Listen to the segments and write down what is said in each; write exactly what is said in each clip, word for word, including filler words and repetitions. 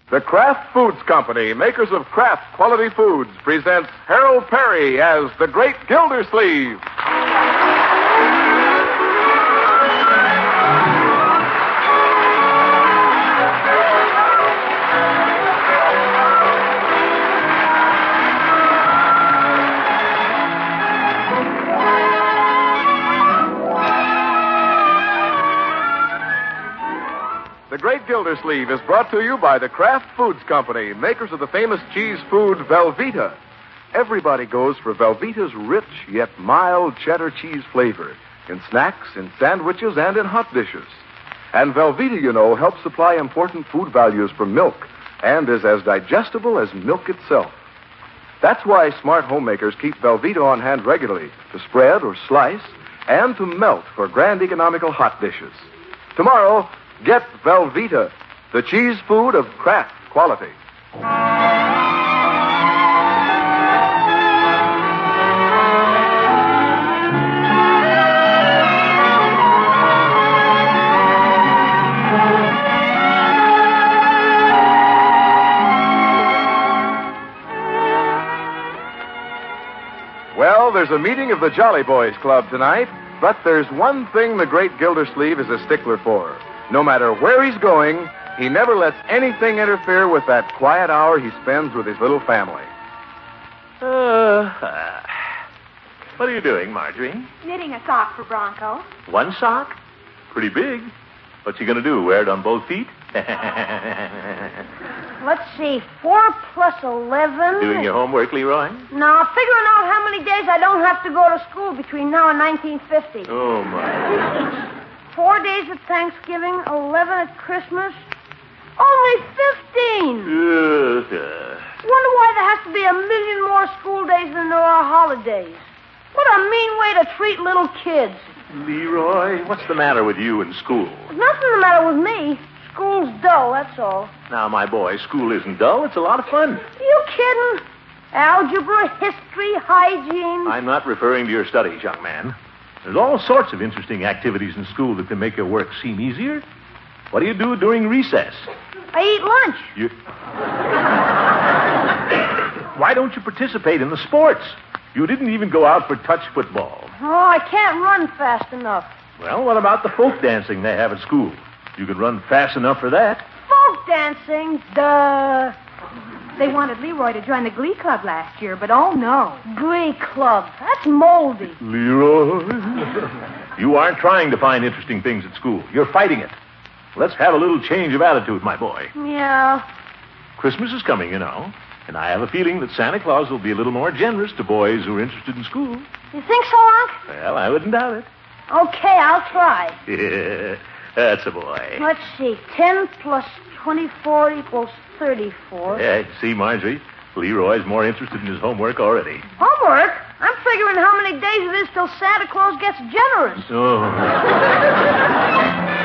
The Kraft Foods Company, makers of Kraft Quality Foods, presents Harold Perry as the Great Gildersleeve. The Great Gildersleeve is brought to you by the Kraft Foods Company, makers of the famous cheese food Velveeta. Everybody goes for Velveeta's rich yet mild cheddar cheese flavor in snacks, in sandwiches, and in hot dishes. And Velveeta, you know, helps supply important food values from milk and is as digestible as milk itself. That's why smart homemakers keep Velveeta on hand regularly to spread or slice and to melt for grand economical hot dishes. Tomorrow, get Velveeta, the cheese food of Kraft quality. Well, there's a meeting of the Jolly Boys Club tonight, but there's one thing the Great Gildersleeve is a stickler for. No matter where he's going, he never lets anything interfere with that quiet hour he spends with his little family. Uh, uh, what are you doing, Marjorie? Knitting a sock for Bronco. One sock? Pretty big. What's he going to do, wear it on both feet? Let's see, four plus eleven. Doing your homework, Leroy? No, figuring out how many days I don't have to go to school between now and nineteen fifty. Oh, my. Four days at Thanksgiving, eleven at Christmas. Only fifteen. Uh, uh. Wonder why there has to be a million more school days than there are holidays. What a mean way to treat little kids. Leroy, what's the matter with you in school? There's nothing the matter with me. School's dull, that's all. Now, my boy, school isn't dull. It's a lot of fun. You kidding? Algebra, history, hygiene. I'm not referring to your studies, young man. There's all sorts of interesting activities in school that can make your work seem easier. What do you do during recess? I eat lunch. You... Why don't you participate in the sports? You didn't even go out for touch football. Oh, I can't run fast enough. Well, what about the folk dancing they have at school? You can run fast enough for that. Folk dancing? Duh. They wanted Leroy to join the Glee Club last year, but oh no. Glee Club. That's moldy. Leroy. You aren't trying to find interesting things at school. You're fighting it. Let's have a little change of attitude, my boy. Yeah. Christmas is coming, you know. And I have a feeling that Santa Claus will be a little more generous to boys who are interested in school. You think so, Unc? Well, I wouldn't doubt it. Okay, I'll try. Yeah, that's a boy. Let's see. Ten plus twenty-four equals thirty-four. Yeah, see, Marjorie, Leroy's more interested in his homework already. Homework? I'm figuring how many days it is till Santa Claus gets generous. Oh.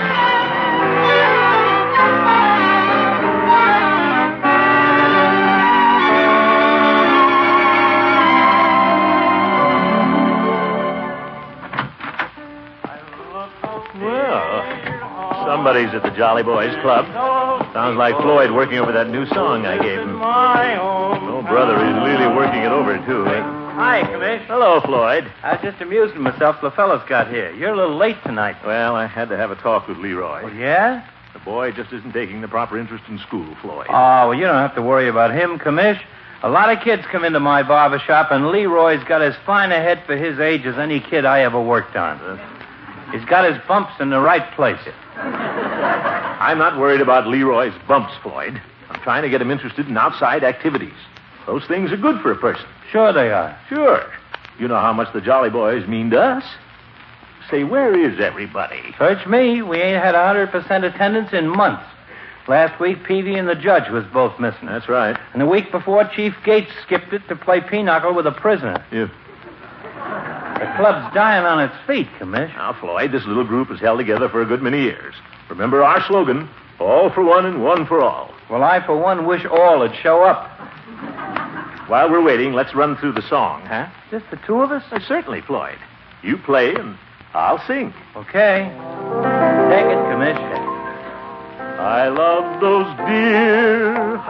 Somebody's at the Jolly Boys Club. Sounds like Floyd working over that new song I gave him. Oh, brother, he's really working it over, too. Eh? Hi, Commish. Hello, Floyd. I was just amusing myself till the fellas got here. You're a little late tonight. Well, I had to have a talk with Leroy. Oh, yeah? The boy just isn't taking the proper interest in school, Floyd. Oh, well, you don't have to worry about him, Commish. A lot of kids come into my barber shop, and Leroy's got as fine a head for his age as any kid I ever worked on. Uh, He's got his bumps in the right place. I'm not worried about Leroy's bumps, Floyd. I'm trying to get him interested in outside activities. Those things are good for a person. Sure they are. Sure. You know how much the Jolly Boys mean to us. Say, where is everybody? Search me. We ain't had one hundred percent attendance in months. Last week, Peavy and the judge was both missing. That's right. And the week before, Chief Gates skipped it to play pinochle with a prisoner. Yeah. The club's dying on its feet, Commish. Now, Floyd, this little group has held together for a good many years. Remember our slogan, all for one and one for all. Well, I, for one, wish all would show up. While we're waiting, let's run through the song, huh? Just the two of us? Uh, certainly, Floyd. You play and I'll sing. Okay. Take it, Commish. I love those dear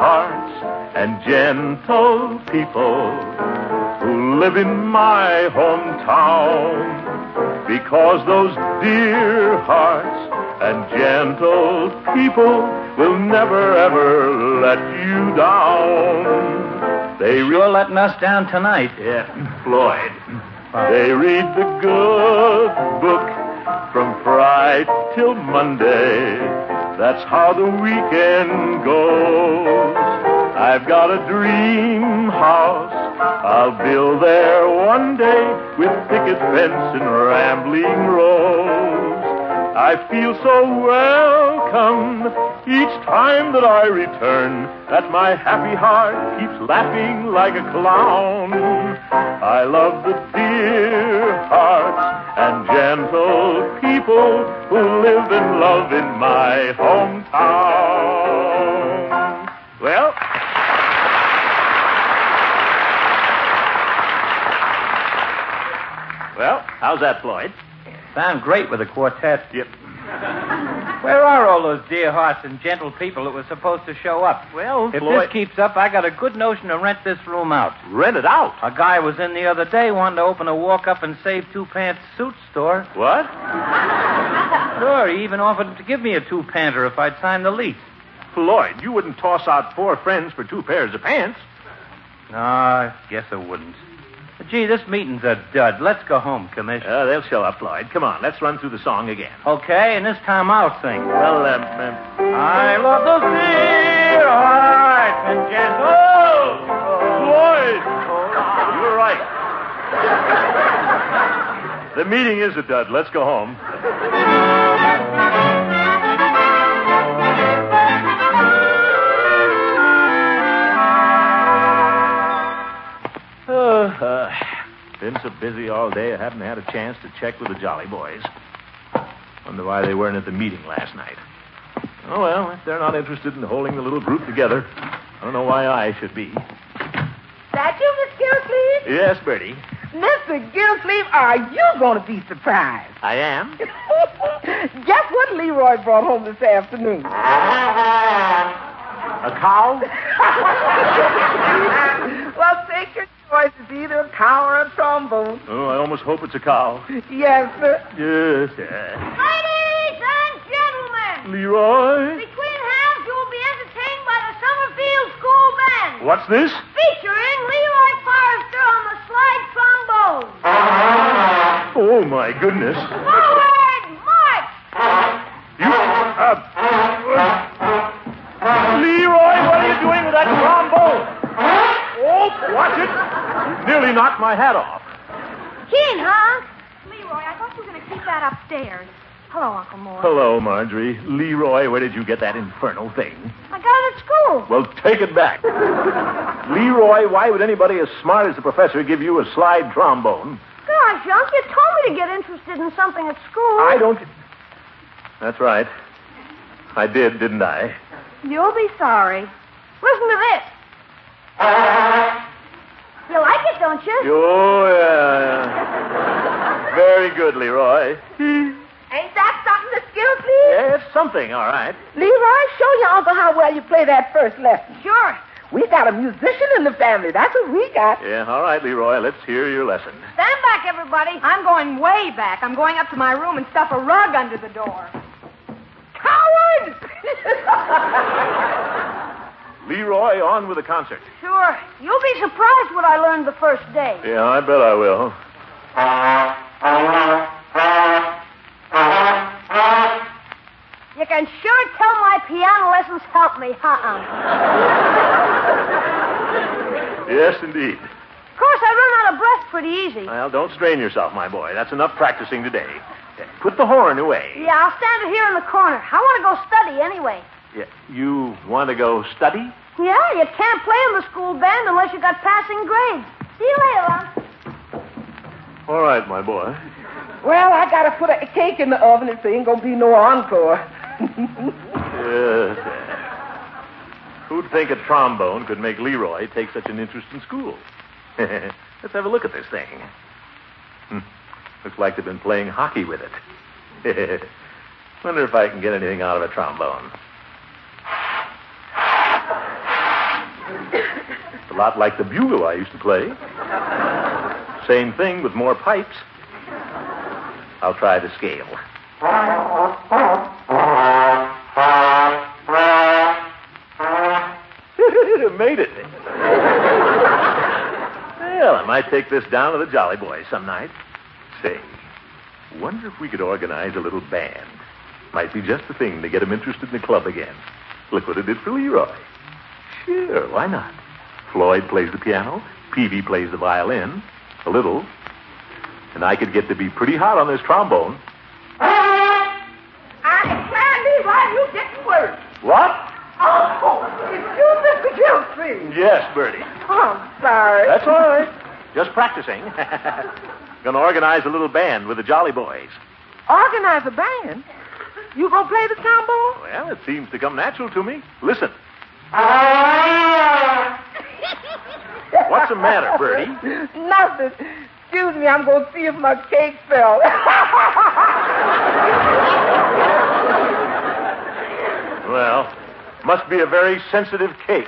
and gentle people who live in my hometown. Because those dear hearts and gentle people will never, ever let you down. They Sure letting us down tonight. Yeah, Floyd. They read the good book from Friday till Monday. That's how the weekend goes. I've got a dream house I'll build there one day with picket fence and rambling rose. I feel so welcome each time that I return that my happy heart keeps laughing like a clown. I love the dear hearts and gentle people who live and love in my hometown. Well, well, how's that, Floyd? Sound great with a quartet. Yep. Where are all those dear hearts and gentle people that were supposed to show up? Well, If Floyd... this keeps up, I got a good notion to rent this room out. Rent it out? A guy was in the other day wanting to open a walk-up and save two-pants suit store. What? Sure, he even offered to give me a two-panter if I'd sign the lease. Floyd, you wouldn't toss out four friends for two pairs of pants. No, I guess I wouldn't. But, gee, this meeting's a dud. Let's go home, Commissioner. Uh, they'll show up, Floyd. Come on, let's run through the song again. Okay, and this time I'll sing. Well, um, um, I love those dear hearts and gentle. Floyd! You're right. The meeting is a dud. Let's go home. Uh, uh, been so busy all day I haven't had a chance to check with the Jolly Boys. Wonder why they weren't at the meeting last night. Oh, well, if they're not interested in holding the little group together, I don't know why I should be. That you, Miss Gillsleeve? Yes, Bertie. Mister Gillsleeve, are you going to be surprised? I am. Guess what Leroy brought home this afternoon? A cow? Well, take your choice. It's either a cow or a trombone. Oh, I almost hope it's a cow. Yes, sir. Yes, sir. Ladies and gentlemen, Leroy? between halves you will be entertained by the Summerfield School Band, What's this? featuring Leroy Forrester on the slide trombone. Oh, my goodness. Forward, march! You... Uh, Leroy, what are you doing with that trombone? Oh, watch it. Nearly knocked my hat off. Keen, huh? Leroy, I thought you were going to keep that upstairs. Hello, Uncle Mort. Hello, Marjorie. Leroy, where did you get that infernal thing? I got it at school. Well, take it back. Leroy, why would anybody as smart as the professor give you a slide trombone? Gosh, Unc, you told me to get interested in something at school. I don't... That's right. I did, didn't I? You'll be sorry. Listen to this. You like it, don't you? Oh, yeah. Very good, Leroy. Ain't that something, Miss Gillsleeve? Yeah, it's something, all right. Leroy, show your uncle how well you play that first lesson. Sure. We got a musician in the family. That's what we got. Yeah, all right, Leroy. Let's hear your lesson. Stand back, everybody. I'm going way back. I'm going up to my room and stuff a rug under the door. Coward! Leroy, on with the concert. Sure. You'll be surprised what I learned the first day. Yeah, I bet I will. You can sure tell my piano lessons helped me, huh? Yes, indeed. Of course, I run out of breath pretty easy. Well, don't strain yourself, my boy. That's enough practicing today. Put the horn away. Yeah, I'll stand it here in the corner. I want to go study anyway. Yeah, you want to go study? Yeah, you can't play in the school band unless you got passing grades. See you later, Unc. All right, my boy. Well, I got to put a cake in the oven if there ain't going to be no encore. Yes. Who'd think a trombone could make Leroy take such an interest in school? Let's have a look at this thing. Hmm. Looks like they've been playing hockey with it. Wonder if I can get anything out of a trombone. It's a lot like the bugle I used to play. Same thing with more pipes. I'll try the scale. Made it. Well, I might take this down to the Jolly Boys some night. Say, wonder if we could organize a little band. Might be just the thing to get them interested in the club again. Look what it did for Leroy. Sure, why not? Floyd plays the piano, Peavy plays the violin, a little, and I could get to be pretty hot on this trombone. I declare, Leroy, you didn't work. What? Oh, it's you, Mister Gilsey. Yes, Bertie. Oh, I'm sorry. That's all right. Just practicing. Gonna organize a little band with the Jolly Boys. Organize a band? You gonna play the trombone? Well, it seems to come natural to me. Listen. What's the matter, Bertie? Nothing. Excuse me, I'm gonna see if my cake fell. Well, must be a very sensitive cake.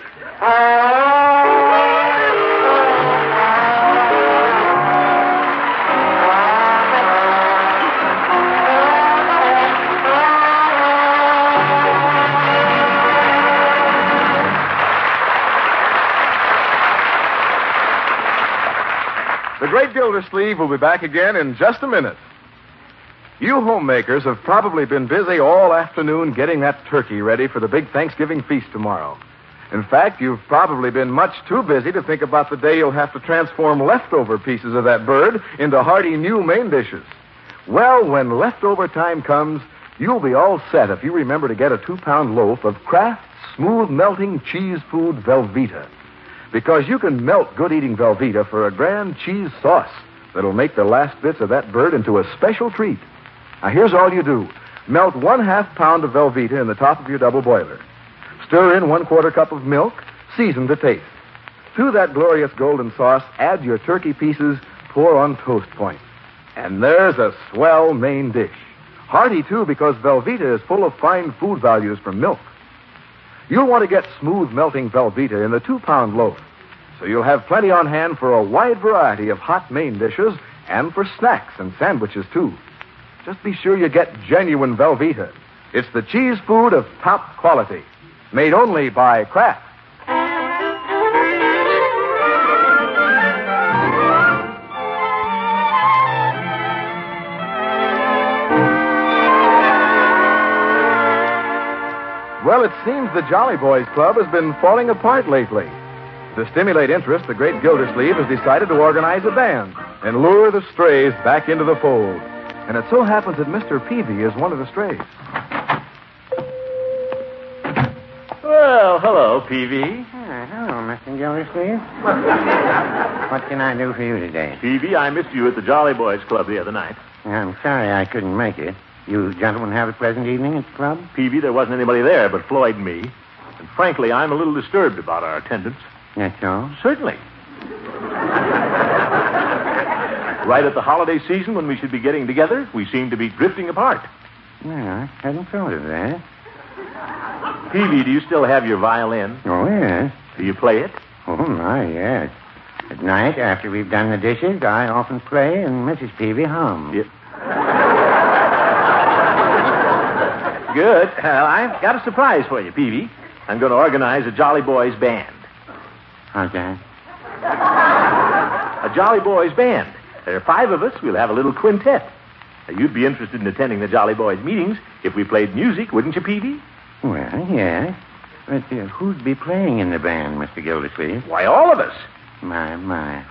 The Great Gildersleeve will be back again in just a minute. You homemakers have probably been busy all afternoon getting that turkey ready for the big Thanksgiving feast tomorrow. In fact, you've probably been much too busy to think about the day you'll have to transform leftover pieces of that bird into hearty new main dishes. Well, when leftover time comes, you'll be all set if you remember to get a two-pound loaf of Kraft's smooth-melting cheese food Velveeta. Because you can melt good-eating Velveeta for a grand cheese sauce that'll make the last bits of that bird into a special treat. Now, here's all you do. Melt one half pound of Velveeta in the top of your double boiler. Stir in one quarter cup of milk, season to taste. To that glorious golden sauce, add your turkey pieces, pour on toast point. And there's a swell main dish. Hearty, too, because Velveeta is full of fine food values from milk. You'll want to get smooth melting Velveeta in the two-pound loaf, so you'll have plenty on hand for a wide variety of hot main dishes and for snacks and sandwiches, too. Just be sure you get genuine Velveeta. It's the cheese food of top quality, made only by Kraft. Well, it seems the Jolly Boys Club has been falling apart lately. To stimulate interest, the Great Gildersleeve has decided to organize a band and lure the strays back into the fold. And it so happens that Mister Peavy is one of the strays. Well, hello, Peavy. Ah, hello, Mister Gildersleeve. What can I do for you today? Peavy, I missed you at the Jolly Boys Club the other night. I'm sorry I couldn't make it. You gentlemen have a pleasant evening at the club? Peavy, there wasn't anybody there but Floyd and me. And frankly, I'm a little disturbed about our attendance. That's all? Certainly. Right at the holiday season when we should be getting together, we seem to be drifting apart. Well, I hadn't thought of that. Peavy, do you still have your violin? Oh, yes. Do you play it? Oh, my, yes. At night, after we've done the dishes, I often play and Missus Peavy hums. Yeah. Good. Well, I've got a surprise for you, Peavy. I'm going to organize a Jolly Boys band. How's that? A Jolly Boys band. There are five of us. We'll have a little quintet. Now, you'd be interested in attending the Jolly Boys meetings if we played music, wouldn't you, Peavy? Well, yes. But uh, who'd be playing in the band, Mister Gildersleeve? Why, all of us. My, my.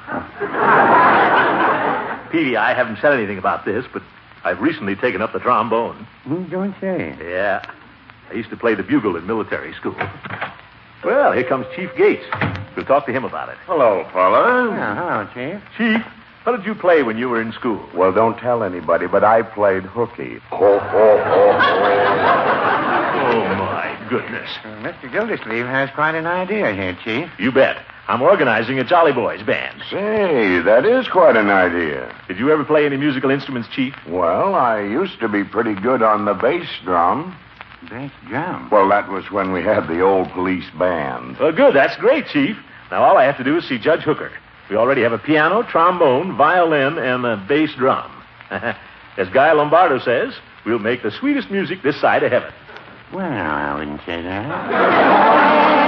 Peavy, I haven't said anything about this, but I've recently taken up the trombone. You don't say. Yeah. I used to play the bugle in military school. Well, here comes Chief Gates. We'll talk to him about it. Hello, fellas. Oh, hello, Chief. Chief, what did you play when you were in school? Well, don't tell anybody, but I played hooky. Ho, ho, ho, ho. Oh, my goodness. Uh, Mister Gildersleeve has quite an idea here, Chief. You bet. I'm organizing a Jolly Boys band. Say, that is quite an idea. Did you ever play any musical instruments, Chief? Well, I used to be pretty good on the bass drum. Bass drum. Well, that was when we had the old police band. Well, good. That's great, Chief. Now, all I have to do is see Judge Hooker. We already have a piano, trombone, violin, and a bass drum. As Guy Lombardo says, we'll make the sweetest music this side of heaven. Well, I wouldn't say that.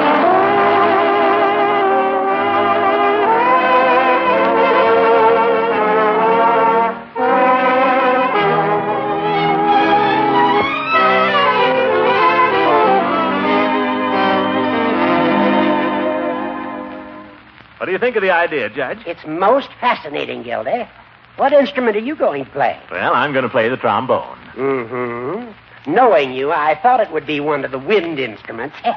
What do you think of the idea, Judge? It's most fascinating, Gildy. What instrument are you going to play? Well, I'm going to play the trombone. Mm-hmm. Knowing you, I thought it would be one of the wind instruments. All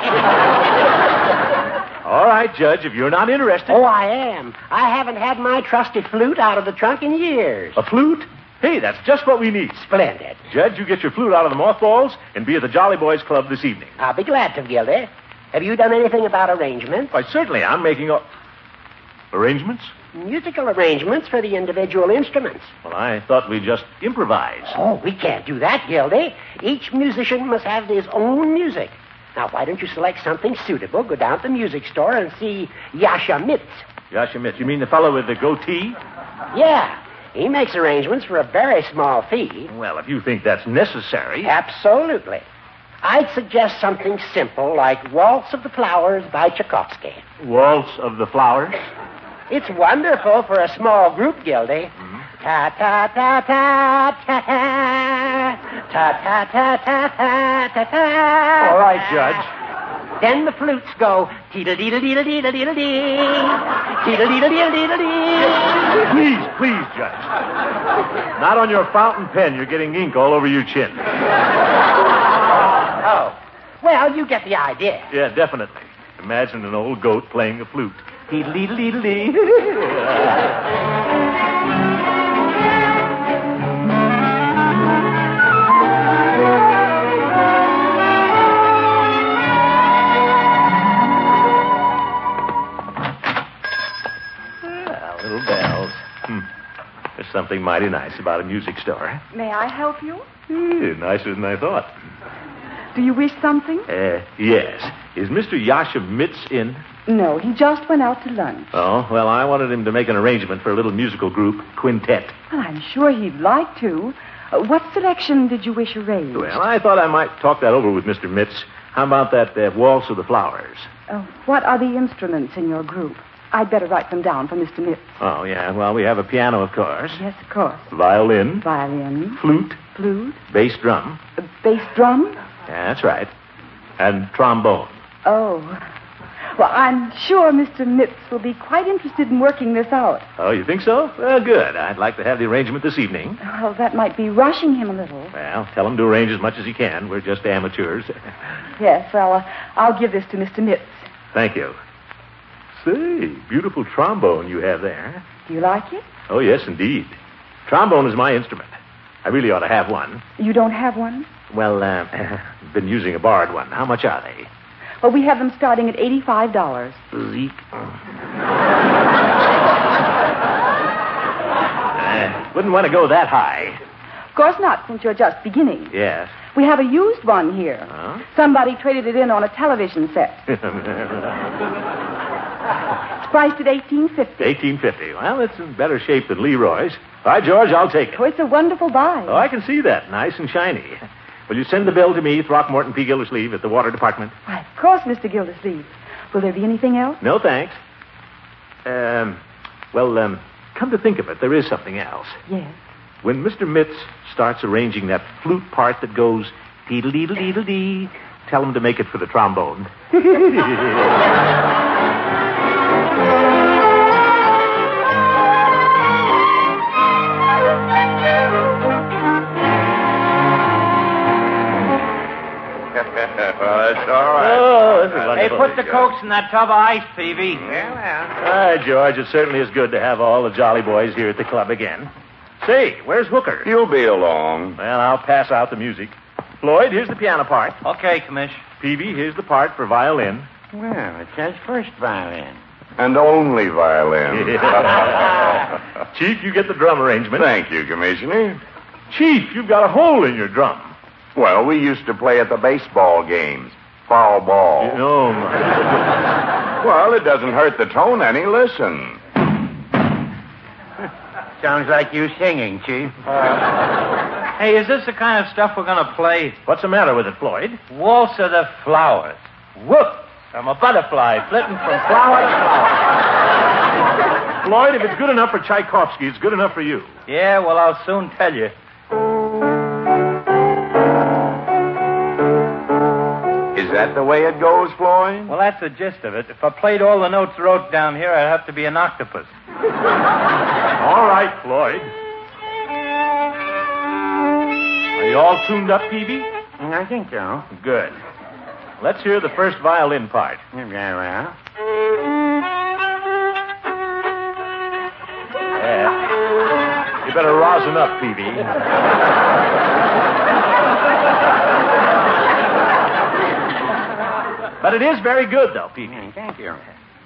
right, Judge, if you're not interested. Oh, I am. I haven't had my trusty flute out of the trunk in years. A flute? Hey, that's just what we need. Splendid. Judge, you get your flute out of the mothballs and be at the Jolly Boys Club this evening. I'll be glad to, Gildy. Have you done anything about arrangements? Why, certainly. I'm making a... Arrangements? Musical arrangements for the individual instruments. Well, I thought we'd just improvise. Oh, we can't do that, Gildy. Each musician must have his own music. Now, why don't you select something suitable, go down to the music store and see Yasha Mitz. Yasha Mitz, you mean the fellow with the goatee? Yeah. He makes arrangements for a very small fee. Well, if you think that's necessary... Absolutely. I'd suggest something simple like Waltz of the Flowers by Tchaikovsky. Waltz of the Flowers? It's wonderful for a small group, Gildy. Mm-hmm. Ta ta ta ta ta ta ta ta ta ta ta ta. All right, Judge. Then the flutes go teedle deedle deedle deedle deedle dee, teedle deedle deedle deedle dee. Please, please, Judge. Not on your fountain pen. You're getting ink all over your chin. Oh, well, you get the idea. Yeah, definitely. Imagine an old goat playing a flute. Dee-dee-dee-dee-dee. Ah, little bells. Hmm. There's something mighty nice about a music store. May I help you? Eh, nicer than I thought. Do you wish something? Uh, yes. Is Mister Yasha Mitz in? No, he just went out to lunch. Oh, well, I wanted him to make an arrangement for a little musical group, quintet. Well, I'm sure he'd like to. Uh, what selection did you wish arranged? Well, I thought I might talk that over with Mister Mitz. How about that uh, Waltz of the Flowers? Uh, what are the instruments in your group? I'd better write them down for Mister Mitz. Oh, yeah. Well, we have a piano, of course. Yes, of course. Violin. Violin. Flute. Flute. Bass drum. Uh, bass drum? Yeah, that's right. And trombone. Oh. Well, I'm sure Mister Mitz will be quite interested in working this out. Oh, you think so? Well, good. I'd like to have the arrangement this evening. Well, that might be rushing him a little. Well, tell him to arrange as much as he can. We're just amateurs. Yes, well, uh, I'll give this to Mister Mitz. Thank you. Say, beautiful trombone you have there. Do you like it? Oh, yes, indeed. Trombone is my instrument. I really ought to have one. You don't have one? Well, uh, I've been using a borrowed one. How much are they? Well, we have them starting at eighty-five dollars. Zeke. uh, wouldn't want to go that high. Of course not, since you're just beginning. Yes. We have a used one here. Huh? Somebody traded it in on a television set. It's priced at eighteen fifty. eighteen fifty. Well, it's in better shape than Leroy's. All right, George, I'll take it. Oh, it's a wonderful buy. Oh, I can see that. Nice and shiny. Will you send the bill to me, Throckmorton P. Gildersleeve, at the Water Department? Why, of course, Mister Gildersleeve. Will there be anything else? No, thanks. Um, well, um, come to think of it, there is something else. Yes. When Mister Mitz starts arranging that flute part that goes dee-dee-dee-dee-dee, tell him to make it for the trombone. Well, that's all right. Oh, this is Hey, wonderful. put the cokes in that tub of ice, Peavy. Yeah, well. All right, George, it certainly is good to have all the Jolly Boys here at the club again. Say, where's Hooker? You'll be along. Well, I'll pass out the music. Floyd, here's the piano part. Okay, Commish. Peavy, here's the part for violin. Well, it says first violin. And only violin. Chief, you get the drum arrangement. Thank you, Commissioner. Chief, you've got a hole in your drum. Well, we used to play at the baseball games. Foul ball. Oh, my. Well, it doesn't hurt the tone any. Listen. Sounds like you singing, Chief. Hey, is this the kind of stuff we're going to play? What's the matter with it, Floyd? Waltz of the Flowers. Whoop! I'm a butterfly flitting from flower to flower. Floyd, if it's good enough for Tchaikovsky, it's good enough for you. Yeah, well, I'll soon tell you. Is that the way it goes, Floyd? Well, that's the gist of it. If I played all the notes wrote down here, I'd have to be an octopus. All right, Floyd. Are you all tuned up, Peavy? I think so. Good. Let's hear the first violin part. Very well. Yeah. You better rosin up, Peavy. But it is very good, though, Peavy. Mm, thank you.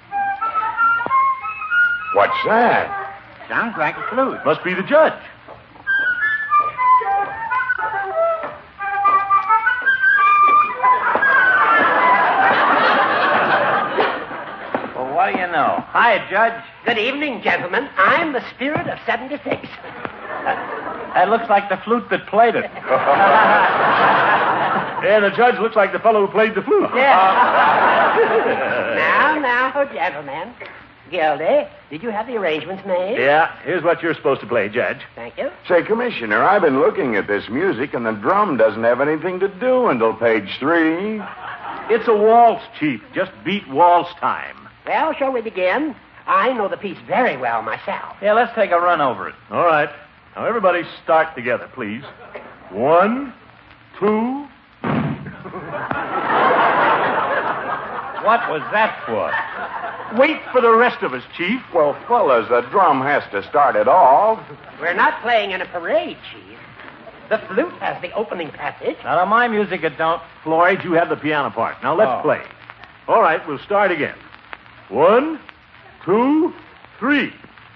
What's that? Sounds like a flute. Must be the judge. Well, what do you know? Hi, Judge. Good evening, gentlemen. I'm the spirit of seventy-six. That looks like the flute that played it. Yeah, the judge looks like the fellow who played the flute. Now, now, gentlemen. Gildy, did you have the arrangements made? Yeah, here's what you're supposed to play, Judge. Thank you. Say, Commissioner, I've been looking at this music, and the drum doesn't have anything to do until page three. It's a waltz, Chief. Just beat waltz time. Well, shall we begin? I know the piece very well myself. Yeah, let's take a run over it. All right. Now, everybody start together, please. One, two... What was that for? Wait for the rest of us, Chief. Well, fellas, the drum has to start it all. We're not playing in a parade, Chief. The flute has the opening passage. Not on my music, it don't. Floyd, you have the piano part. Now, let's Oh. play. All right, we'll start again. One, two, three.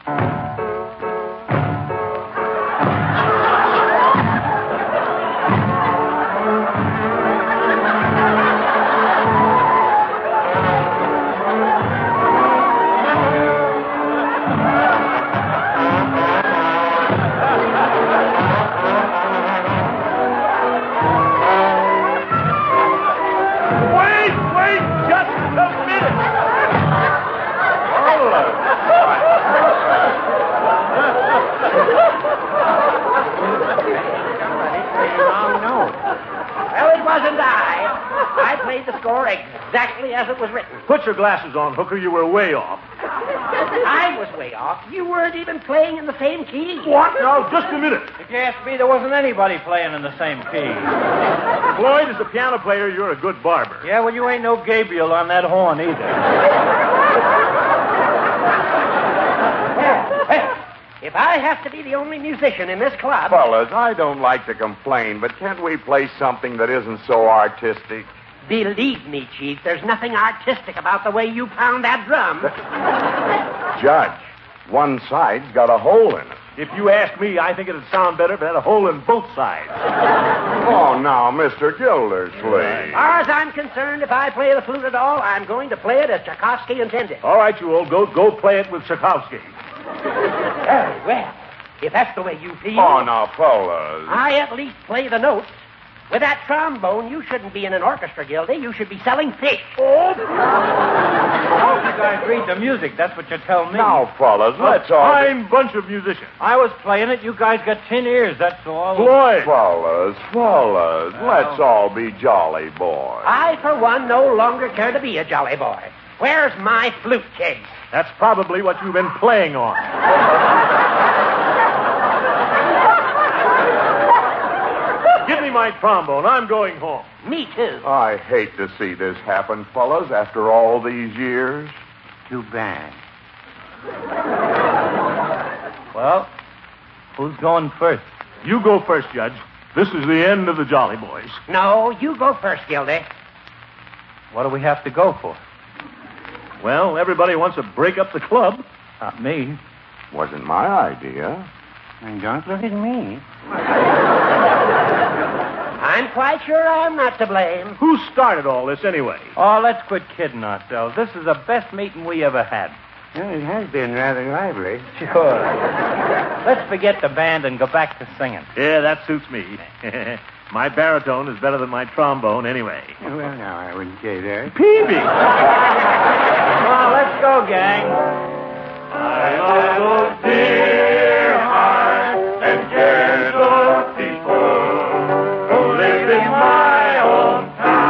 Wait, wait, just a minute. Well, it wasn't I. I played the score exactly as it was written. Put your glasses on, Hooker. You were way off. I was way off. You weren't even playing in the same key. What? Now, just a minute. If you ask me, there wasn't anybody playing in the same key. Floyd, as a piano player, you're a good barber. Yeah, well, you ain't no Gabriel on that horn either. Well, well, if I have to be the only musician in this club... Fellas, I don't like to complain, but can't we play something that isn't so artistic? Believe me, Chief, there's nothing artistic about the way you pound that drum. Judge, one side's got a hole in it. If you ask me, I think it'd sound better if it had a hole in both sides. Oh, now, Mister Gildersleeve. As far as I'm concerned, if I play the flute at all, I'm going to play it as Tchaikovsky intended. All right, you old goat, go play it with Tchaikovsky. Very well. If that's the way you feel... Oh, now, fellas. I at least play the notes. With that trombone, you shouldn't be in an orchestra, Gildy. You should be selling fish. Oh, you guys read the music. That's what you tell me. Now, fellas, let's a all... fine bunch of musicians. I was playing it. You guys got tin ears. That's all. Floyd. Fellas, fellas, let's all be jolly boys. I, for one, no longer care to be a jolly boy. Where's my flute case? That's probably what you've been playing on. Give me my trombone. I'm going home. Me, too. I hate to see this happen, fellas, after all these years. Too bad. Well, who's going first? You go first, Judge. This is the end of the Jolly Boys. No, you go first, Gildy. What do we have to go for? Well, everybody wants to break up the club. Not me. Wasn't my idea. And don't look at me. I'm quite sure I'm not to blame. Who started all this anyway? Oh, let's quit kidding ourselves. This is the best meeting we ever had. Well, it has been rather lively. Sure. Let's forget the band and go back to singing. Yeah, that suits me. My baritone is better than my trombone anyway. Well, now, I wouldn't say that. Peavy! Come on, let's go, gang. I love those dear hearts and gentle people who live in my own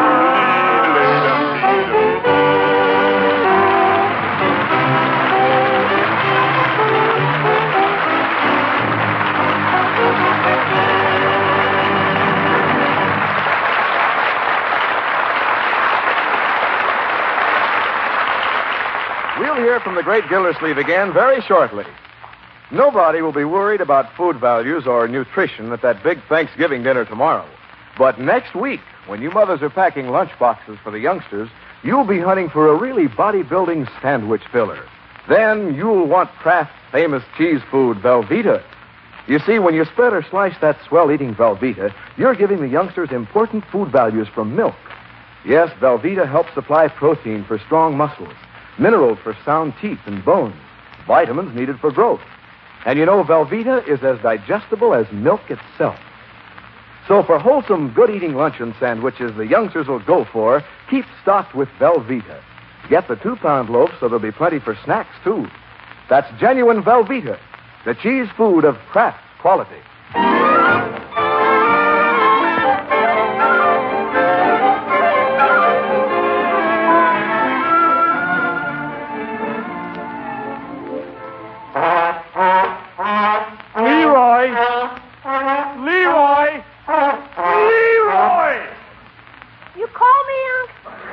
We'll hear from the great Gildersleeve again very shortly. Nobody will be worried about food values or nutrition at that big Thanksgiving dinner tomorrow. But next week, when you mothers are packing lunch boxes for the youngsters, you'll be hunting for a really bodybuilding sandwich filler. Then you'll want Kraft's famous cheese food, Velveeta. You see, when you spread or slice that swell-eating Velveeta, you're giving the youngsters important food values from milk. Yes, Velveeta helps supply protein for strong muscles, minerals for sound teeth and bones, vitamins needed for growth. And you know, Velveeta is as digestible as milk itself. So for wholesome, good-eating luncheon sandwiches the youngsters will go for, keep stocked with Velveeta. Get the two-pound loaf so there'll be plenty for snacks, too. That's genuine Velveeta, the cheese food of Kraft quality. Leroy! Leroy! Leroy! You call me, Unc?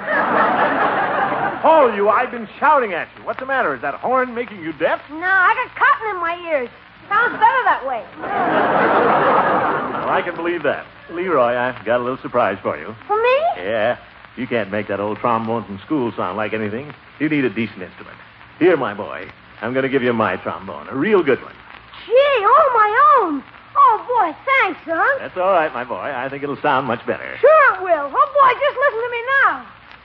Paul, you, I've been shouting at you. What's the matter? Is that horn making you deaf? No, I got cotton in my ears. Sounds better that way. Well, I can believe that. Leroy, I've got a little surprise for you. For me? Yeah. You can't make that old trombone from school sound like anything. You need a decent instrument. Here, my boy. I'm going to give you my trombone. A real good one. Gee, all my own. Oh, boy, thanks, Unc. That's all right, my boy. I think it'll sound much better. Sure it will. Oh, boy, just listen to me now.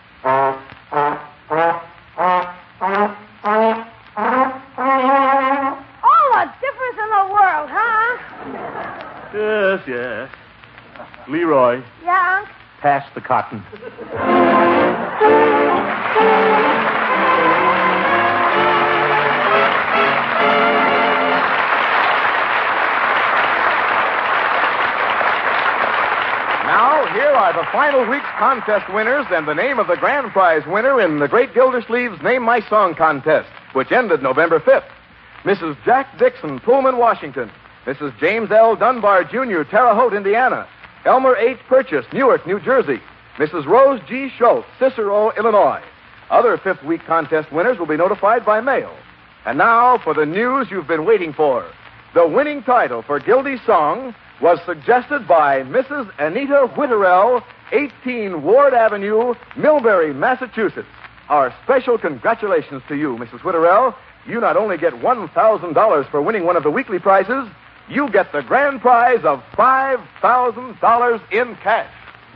All the difference in the world, huh? Yes, yes. Leroy, Yeah, Unc? pass the cotton. Now, here are the final week's contest winners and the name of the grand prize winner in the Great Gildersleeve's Name My Song contest, which ended November fifth. Missus Jack Dixon, Pullman, Washington. Missus James L. Dunbar, Junior, Terre Haute, Indiana. Elmer H. Purchase, Newark, New Jersey. Missus Rose G. Schultz, Cicero, Illinois. Other fifth week contest winners will be notified by mail. And now for the news you've been waiting for. The winning title for Gildy's song was suggested by Missus Anita Whitterell, eighteen Ward Avenue, Millbury, Massachusetts. Our special congratulations to you, Missus Whitterell. You not only get one thousand dollars for winning one of the weekly prizes, you get the grand prize of five thousand dollars in cash.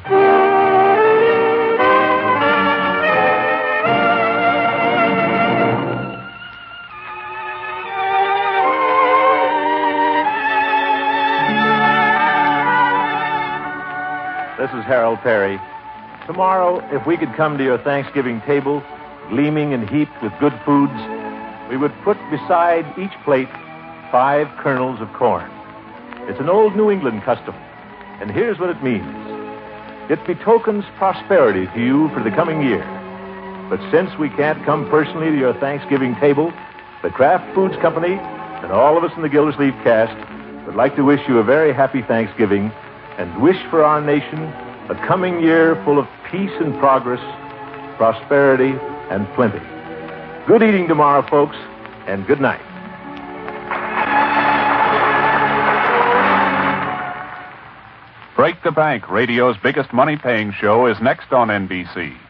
This is Harold Perry. Tomorrow, if we could come to your Thanksgiving table, gleaming and heaped with good foods, we would put beside each plate five kernels of corn. It's an old New England custom, and here's what it means. It betokens prosperity to you for the coming year. But since we can't come personally to your Thanksgiving table, the Kraft Foods Company and all of us in the Gildersleeve cast would like to wish you a very happy Thanksgiving and wish for our nation a coming year full of peace and progress, prosperity and plenty. Good eating tomorrow, folks, and good night. Break the Bank, radio's biggest money-paying show, is next on N B C.